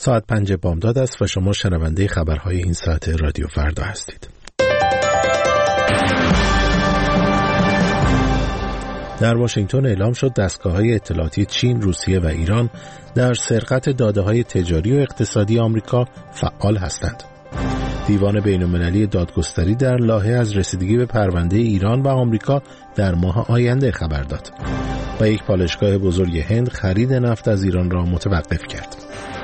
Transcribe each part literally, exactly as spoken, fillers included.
ساعت پنج بامداد است و شما شنونده خبرهای این ساعت رادیو فردا هستید. در واشنگتن اعلام شد دستگاه‌های اطلاعاتی چین، روسیه و ایران در سرقت داده‌های تجاری و اقتصادی آمریکا فعال هستند. دیوان بین‌المللی دادگستری در لاهه از رسیدگی به پرونده ایران و آمریکا در ماه آینده خبر داد و یک پالایشگاه بزرگ هند خرید نفت از ایران را متوقف کرد.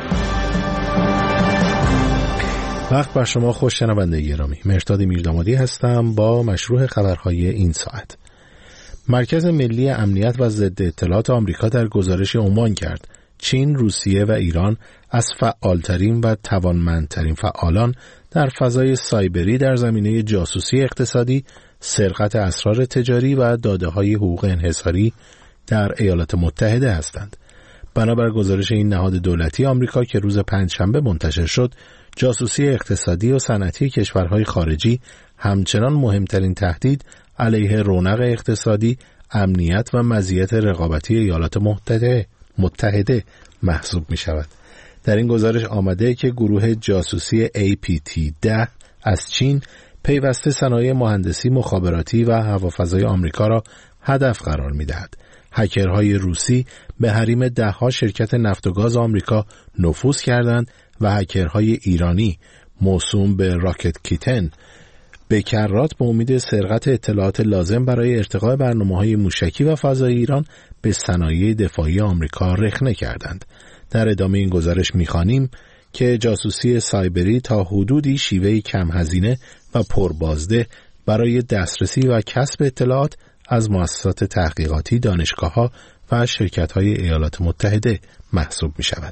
وقت بر شما خوش شنونده گرامی. مهرداد میردامادی هستم با مشروع خبرهای این ساعت. مرکز ملی امنیت و ضد اطلاعات آمریکا در گزارشی عنوان کرد چین، روسیه و ایران از فعالترین و توانمندترین فعالان در فضای سایبری در زمینه جاسوسی اقتصادی، سرقت اسرار تجاری و داده‌های حقوق انحصاری در ایالات متحده هستند. بنابر گزارش این نهاد دولتی آمریکا که روز پنجشنبه منتشر شد، جاسوسی اقتصادی و صنعتی کشورهای خارجی همچنان مهمترین تهدید علیه رونق اقتصادی، امنیت و مزیت رقابتی ایالات متحده متحده محسوب می شود. در این گزارش آمده که گروه جاسوسی ای پی تی ده از چین پیوسته صنایع مهندسی، مخابراتی و هوافضای آمریکا را هدف قرار می دهد. هکرهای روسی به حریم ده‌ها شرکت نفت و گاز آمریکا نفوذ کردند و هکرهای ایرانی موسوم به راکت کیتن به کرات به امید سرقت اطلاعات لازم برای ارتقاء برنامه‌های موشکی و فضایی ایران به صنایع دفاعی آمریکا رخنه کردند. در ادامه این گزارش می‌خوانیم که جاسوسی سایبری تا حدودی شیوهی کم هزینه و پربازده برای دسترسی و کسب اطلاعات از مؤسسات تحقیقاتی، دانشگاه‌ها و شرکت‌های ایالات متحده محسوب می‌شود.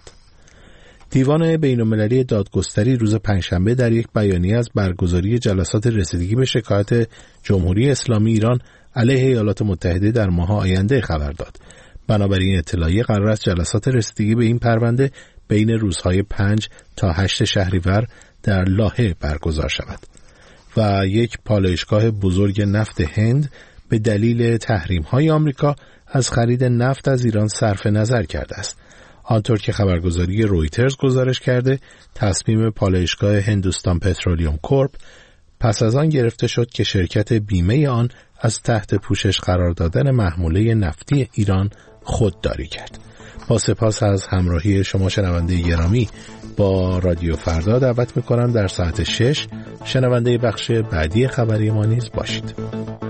دیوان بین‌المللی دادگستری روز پنجشنبه در یک بیانیه از برگزاری جلسات رسیدگی به شکایت جمهوری اسلامی ایران علیه ایالات متحده در ماه آینده خبر داد. بنابراین اطلاعیه قرار است جلسات رسیدگی به این پرونده بین روزهای پنج تا هشت شهریور در لاهه برگزار شود و یک پالایشگاه بزرگ نفت هند به دلیل تحریم‌های آمریکا از خرید نفت از ایران صرف نظر کرده است. آنطور که خبرگزاری رویترز گزارش کرده، تصمیم پالایشگاه هندوستان پترولیوم کورپ پس از آن گرفته شد که شرکت بیمه آن از تحت پوشش قرار دادن محموله نفتی ایران خودداری کرد. با سپاس از همراهی شما شنونده گرامی با رادیو فردا دعوت می‌کنم در ساعت شش شنونده بخش بعدی خبری ما نیز باشید.